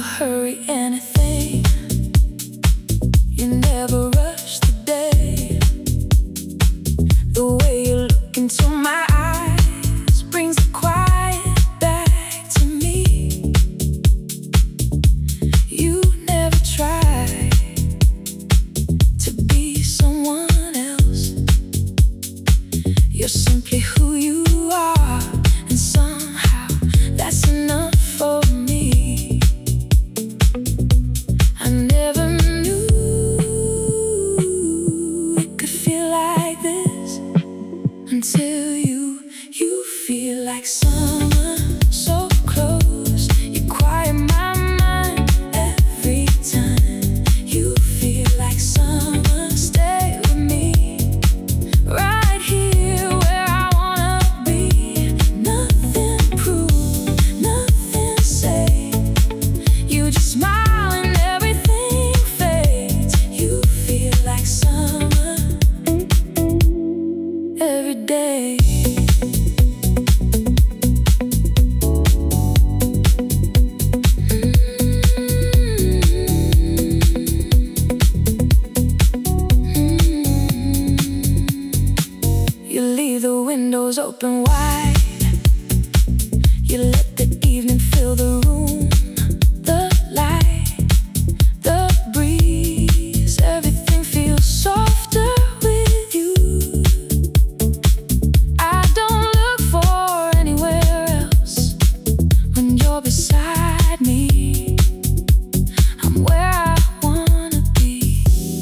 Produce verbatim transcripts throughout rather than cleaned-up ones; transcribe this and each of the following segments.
hurry anything. You never rush the day. The way you look into my eyes brings the quiet back to me. You never try to be someone else. You're simply who you are, and somehow that's enough for me. I never knew it could feel like this until you, you feel like summer, so close. You quiet my mind every time. You feel like summer, stay with me, right here where I wanna be. Nothing prove, nothing say. You just smile and everything fades. You feel like summer every day. You leave the windows open wide. You let the evening fill the room. The light, the breeze, everything feels softer with you. I don't look for anywhere else when you're beside me. I'm where I wanna be.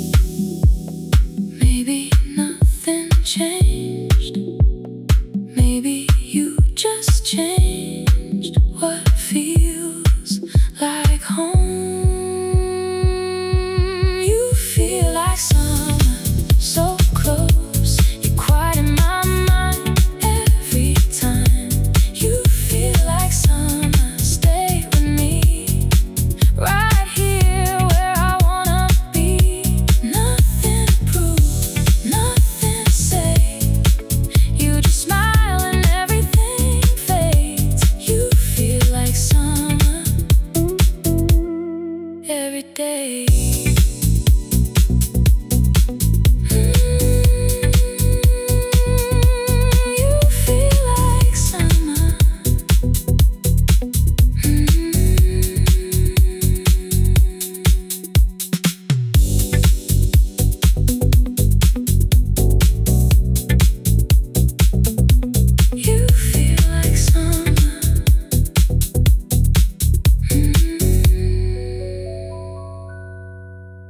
Maybe nothing changed. Maybe you just changed what feels like home. You feel like summer, so close. You're quiet in my mind every time. You feel like summer, stay with me, right here where I wanna be. Nothing to prove, nothing to say. You just smile and everything fades. You feel like summer every day.